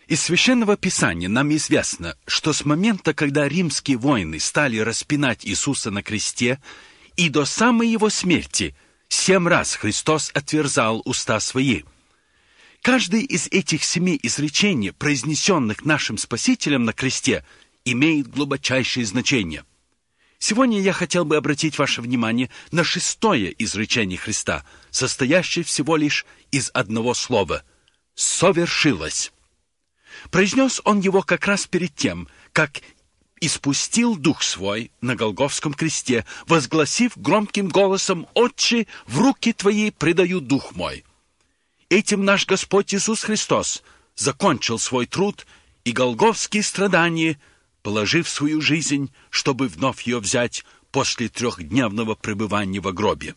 Из Священного Писания нам известно, что с момента, когда римские воины стали распинать Иисуса на кресте, и до самой его смерти 7 раз Христос отверзал уста свои. Каждый из этих 7 изречений, произнесенных нашим Спасителем на кресте, имеет глубочайшее значение. Сегодня я хотел бы обратить ваше внимание на 6-е изречение Христа, состоящее всего лишь из одного слова «совершилось». Произнес он его как раз перед тем, как испустил Дух Свой на Голгофском кресте, возгласив громким голосом: «Отче, в руки Твои предаю Дух мой». Этим наш Господь Иисус Христос закончил свой труд и голгофские страдания, положив свою жизнь, чтобы вновь ее взять после 3-дневного пребывания во гробе.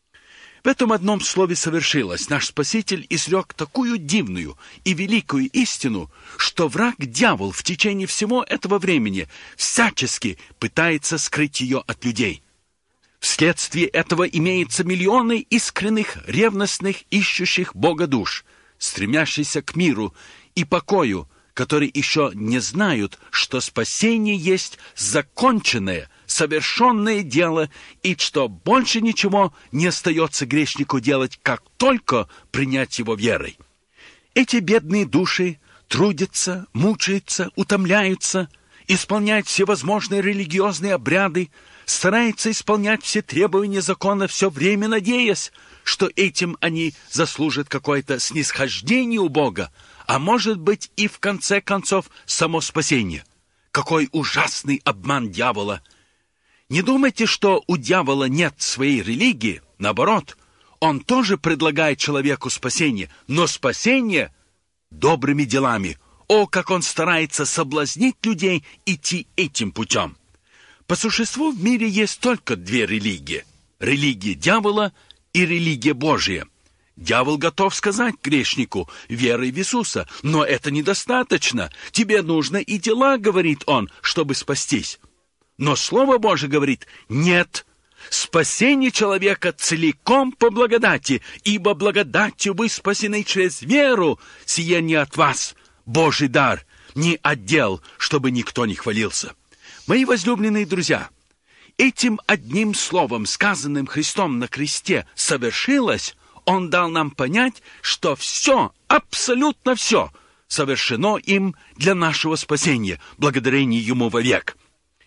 В этом одном слове «совершилось» наш Спаситель изрек такую дивную и великую истину, что враг-дьявол в течение всего этого времени всячески пытается скрыть ее от людей. Вследствие этого имеются миллионы искренних, ревностных, ищущих Бога душ, стремящихся к миру и покою, которые еще не знают, что спасение есть законченное, совершенное дело, и что больше ничего не остается грешнику делать, как только принять его верой. Эти бедные души трудятся, мучаются, утомляются, исполняют всевозможные религиозные обряды, стараются исполнять все требования закона, все время надеясь, что этим они заслужат какое-то снисхождение у Бога, а может быть и в конце концов само спасение. Какой ужасный обман дьявола! Не думайте, что у дьявола нет своей религии. Наоборот, он тоже предлагает человеку спасение, но спасение добрыми делами. О, как он старается соблазнить людей идти этим путем! По существу в мире есть только 2 религии. Религия дьявола и религия Божия. Дьявол готов сказать грешнику: веруй в Иисуса, но это недостаточно. Тебе нужно и дела, говорит он, чтобы спастись. Но Слово Божие говорит: нет, спасение человека целиком по благодати, ибо благодатью вы спасены через веру, сие не от вас, Божий дар, не от дел, чтобы никто не хвалился. Мои возлюбленные друзья, этим одним словом, сказанным Христом на кресте, совершилось, Он дал нам понять, что все, абсолютно все, совершено им для нашего спасения, благодарение Ему вовек.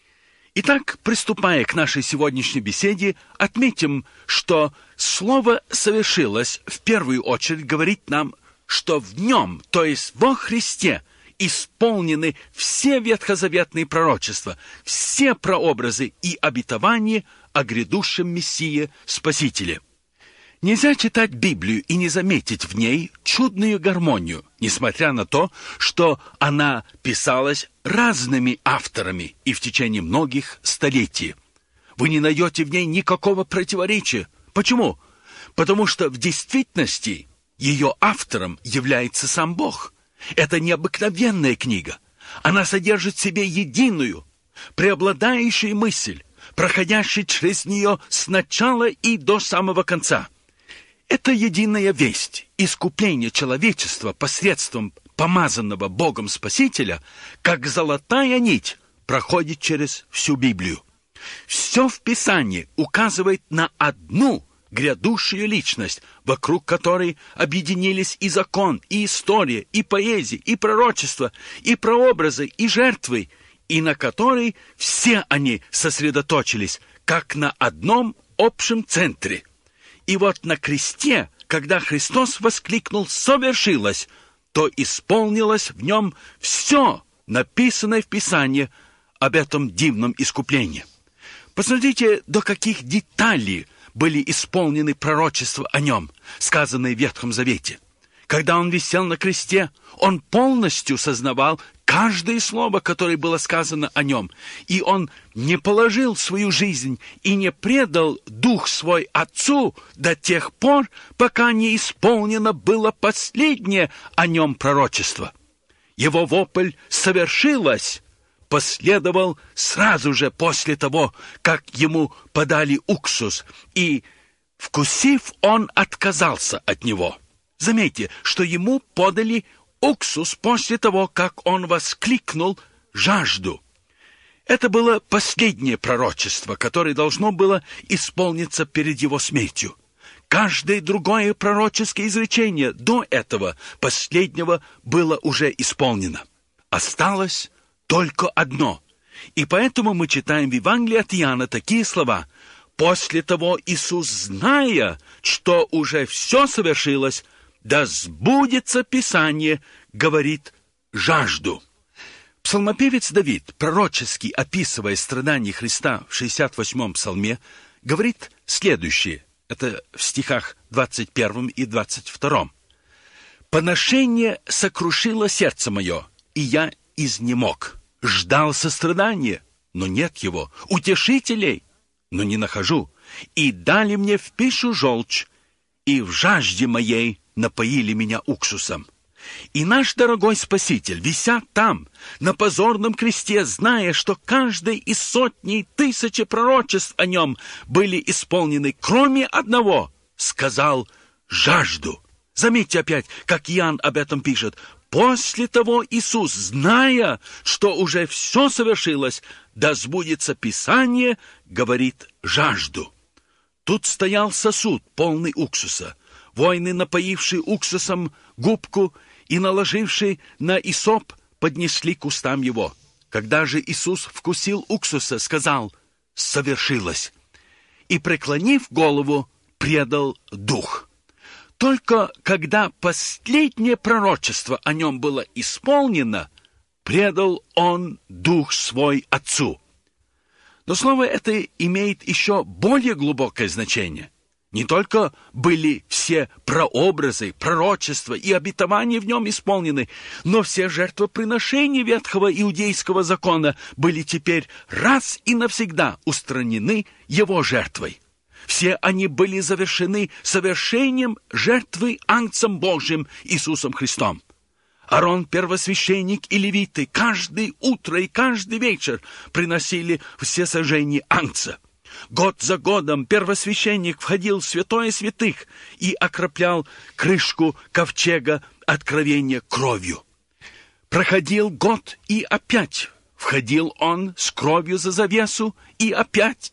Итак, приступая к нашей сегодняшней беседе, отметим, что слово «совершилось» в первую очередь говорит нам, что в Нем, то есть во Христе, исполнены все ветхозаветные пророчества, все прообразы и обетования о грядущем Мессии Спасителе. Нельзя читать Библию и не заметить в ней чудную гармонию, несмотря на то, что она писалась разными авторами и в течение многих столетий. Вы не найдете в ней никакого противоречия. Почему? Потому что в действительности ее автором является сам Бог. Это необыкновенная книга. Она содержит в себе единую, преобладающую мысль, проходящую через нее с начала и до самого конца. Это единая весть, искупление человечества посредством помазанного Богом Спасителя, как золотая нить, проходит через всю Библию. Все в Писании указывает на одну грядущую личность, вокруг которой объединились и закон, и история, и поэзия, и пророчество, и прообразы, и жертвы, и на которой все они сосредоточились, как на одном общем центре. И вот на кресте, когда Христос воскликнул «совершилось», то исполнилось в нем все, написанное в Писании об этом дивном искуплении. Посмотрите, до каких деталей были исполнены пророчества о нем, сказанные в Ветхом Завете. Когда он висел на кресте, он полностью сознавал каждое слово, которое было сказано о нем, и он не положил свою жизнь и не предал Дух Свой Отцу до тех пор, пока не исполнено было последнее о нем пророчество. Его вопль «совершилось» последовал сразу же после того, как ему подали уксус, и, вкусив, он отказался от него. Заметьте, что ему подали уксус после того, как он воскликнул «жажду». Это было последнее пророчество, которое должно было исполниться перед его смертью. Каждое другое пророческое изречение до этого последнего было уже исполнено. Осталось только одно. И поэтому мы читаем в Евангелии от Иоанна такие слова: «После того Иисус, зная, что уже все совершилось, да сбудется Писание, говорит, жажду». Псалмопевец Давид, пророчески описывая страдания Христа в 68-м псалме, говорит следующее. Это в стихах 21 и 22. «Поношение сокрушило сердце мое, и я изнемог. Ждал сострадания, но нет его, утешителей, но не нахожу. И дали мне в пищу желчь, и в жажде моей напоили меня уксусом». И наш дорогой Спаситель, вися там, на позорном кресте, зная, что каждый из сотни и тысячи пророчеств о нем были исполнены, кроме одного, сказал «жажду». Заметьте опять, как Иоанн об этом пишет. «После того Иисус, зная, что уже все совершилось, да сбудется Писание, говорит жажду». Тут стоял сосуд, полный уксуса. Воины, напоившие уксусом губку и наложившие на исоп, поднесли к устам его. Когда же Иисус вкусил уксуса, сказал «совершилось», и, преклонив голову, предал дух. Только когда последнее пророчество о нем было исполнено, предал он дух свой Отцу. Но слово это имеет еще более глубокое значение. Не только были все прообразы, пророчества и обетования в нем исполнены, но все жертвоприношения ветхого иудейского закона были теперь раз и навсегда устранены его жертвой. Все они были завершены совершением жертвы Агнцем Божьим Иисусом Христом. Аарон, первосвященник и левиты каждое утро и каждый вечер приносили всесожжение Агнца. Год за годом первосвященник входил в святое святых и окроплял крышку ковчега откровения кровью. Проходил год, и опять входил он с кровью за завесу, и опять,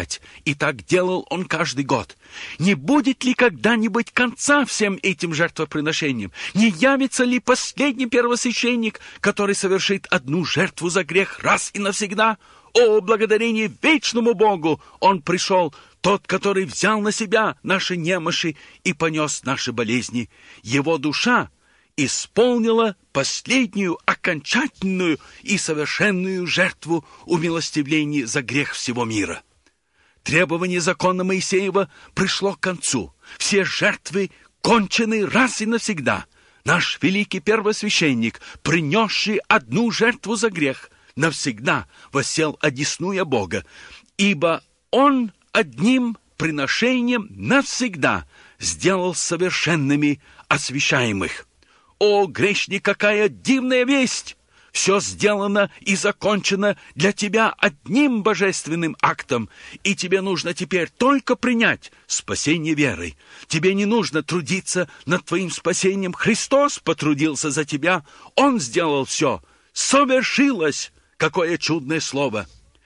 и так делал он каждый год. Не будет ли когда-нибудь конца всем этим жертвоприношениям? Не явится ли последний первосвященник, который совершит одну жертву за грех раз и навсегда? О, благодарение вечному Богу! Он пришел, тот, который взял на себя наши немощи и понес наши болезни. Его душа исполнила последнюю, окончательную и совершенную жертву умилостивления за грех всего мира. Требование закона Моисеева пришло к концу. Все жертвы кончены раз и навсегда. Наш великий первосвященник, принесший одну жертву за грех, навсегда воссел одесную Бога, ибо Он одним приношением навсегда сделал совершенными освящаемых. О, грешник, какая дивная весть! Все сделано и закончено для тебя одним божественным актом, и тебе нужно теперь только принять спасение верой. Тебе не нужно трудиться над твоим спасением. Христос потрудился за тебя, Он сделал все. Совершилось! Какое чудное слово!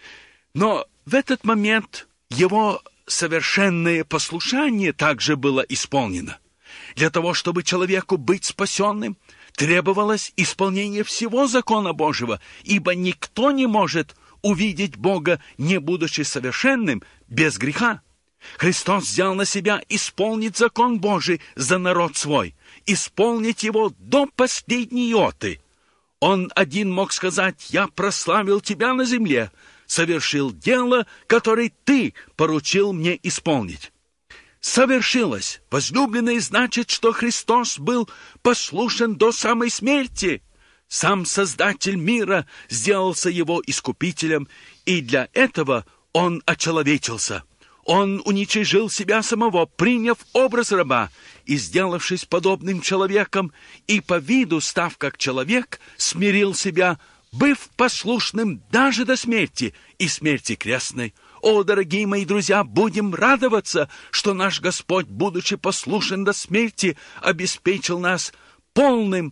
Но в этот момент Его совершенное послушание также было исполнено. Для того, чтобы человеку быть спасенным, требовалось исполнение всего закона Божьего, ибо никто не может увидеть Бога, не будучи совершенным, без греха. Христос взял на себя исполнить закон Божий за народ свой, исполнить его до последней йоты. Он один мог сказать: «Я прославил тебя на земле, совершил дело, которое ты поручил мне исполнить». Совершилось. Возлюбленный, значит, что Христос был послушен до самой смерти. Сам Создатель мира сделался его искупителем, и для этого Он очеловечился. Он уничижил себя самого, приняв образ раба и сделавшись подобным человеком, и по виду, став как человек, смирил себя, быв послушным даже до смерти и смерти крестной. О, дорогие мои друзья, будем радоваться, что наш Господь, будучи послушен до смерти, обеспечил нас полным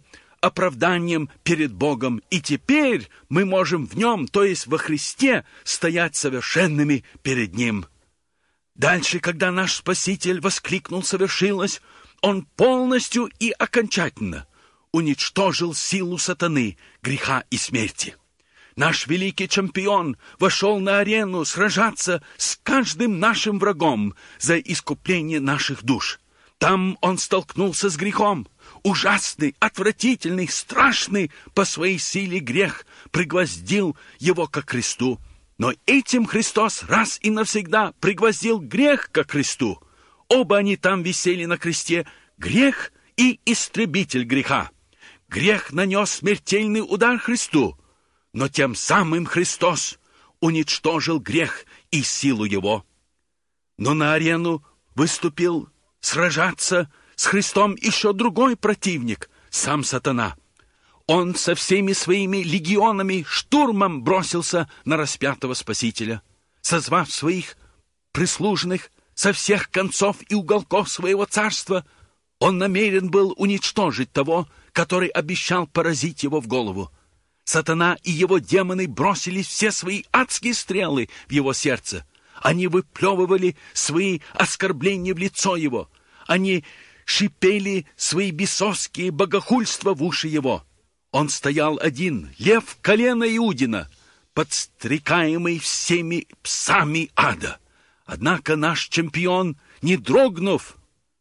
оправданием перед Богом, и теперь мы можем в Нем, то есть во Христе, стоять совершенными перед Ним. Дальше, когда наш Спаситель воскликнул «совершилось», Он полностью и окончательно уничтожил силу сатаны, греха и смерти. Наш великий чемпион вошел на арену сражаться с каждым нашим врагом за искупление наших душ. Там он столкнулся с грехом. Ужасный, отвратительный, страшный по своей силе грех пригвоздил его ко кресту. Но этим Христос раз и навсегда пригвоздил грех ко кресту. Оба они там висели на кресте, грех и истребитель греха. Грех нанес смертельный удар Христу, но тем самым Христос уничтожил грех и силу его. Но на арену выступил сражаться с Христом еще другой противник, сам сатана. Он со всеми своими легионами штурмом бросился на распятого Спасителя, созвав своих прислужных со всех концов и уголков своего царства. Он намерен был уничтожить того, который обещал поразить его в голову. Сатана и его демоны бросили все свои адские стрелы в его сердце. Они выплевывали свои оскорбления в лицо его. Они шипели свои бесовские богохульства в уши его. Он стоял один, лев колена Иудина, подстрекаемый всеми псами ада. Однако наш чемпион, не дрогнув,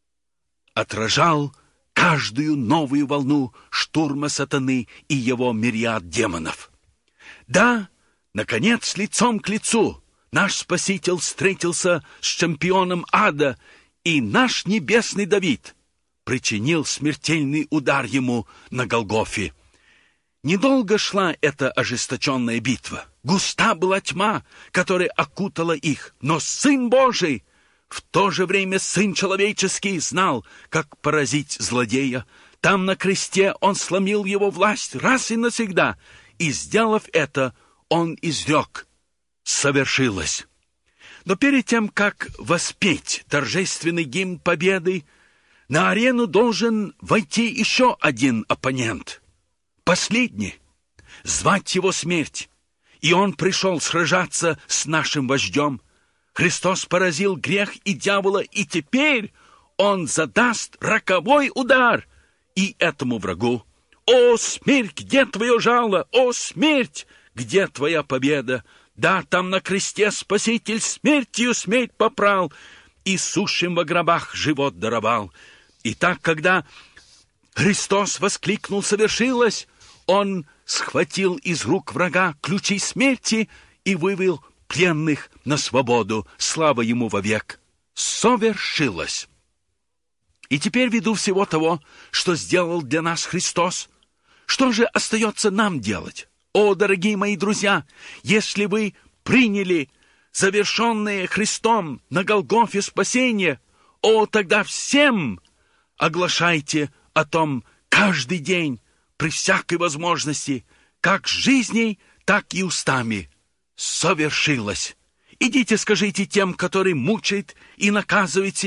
отражал каждую новую волну штурма сатаны и его мириад демонов. Да, наконец, лицом к лицу наш Спаситель встретился с чемпионом ада, и наш небесный Давид причинил смертельный удар ему на Голгофе. Недолго шла эта ожесточенная битва. Густа была тьма, которая окутала их, но Сын Божий, в то же время Сын Человеческий, знал, как поразить злодея. Там на кресте Он сломил его власть раз и навсегда, и, сделав это, Он изрек: «Совершилось». Но перед тем, как воспеть торжественный гимн победы, на арену должен войти еще один оппонент, последний, звать его смерть. И он пришел сражаться с нашим вождем. Христос поразил грех и дьявола, и теперь он задаст роковой удар и этому врагу. «О, смерть, где твое жало? О, смерть, где твоя победа? Да, там на кресте Спаситель смертью смерть попрал и сущим во гробах живот даровал». Итак, когда Христос воскликнул «совершилось», Он схватил из рук врага ключи смерти и вывел пленных на свободу. Слава Ему вовек! Совершилось! И теперь, ввиду всего того, что сделал для нас Христос, что же остается нам делать? О, дорогие мои друзья, если вы приняли завершенное Христом на Голгофе спасение, тогда всем оглашайте о том каждый день, при всякой возможности, как жизней, так и устами. Совершилось. Идите, скажите тем, которые мучают и наказывают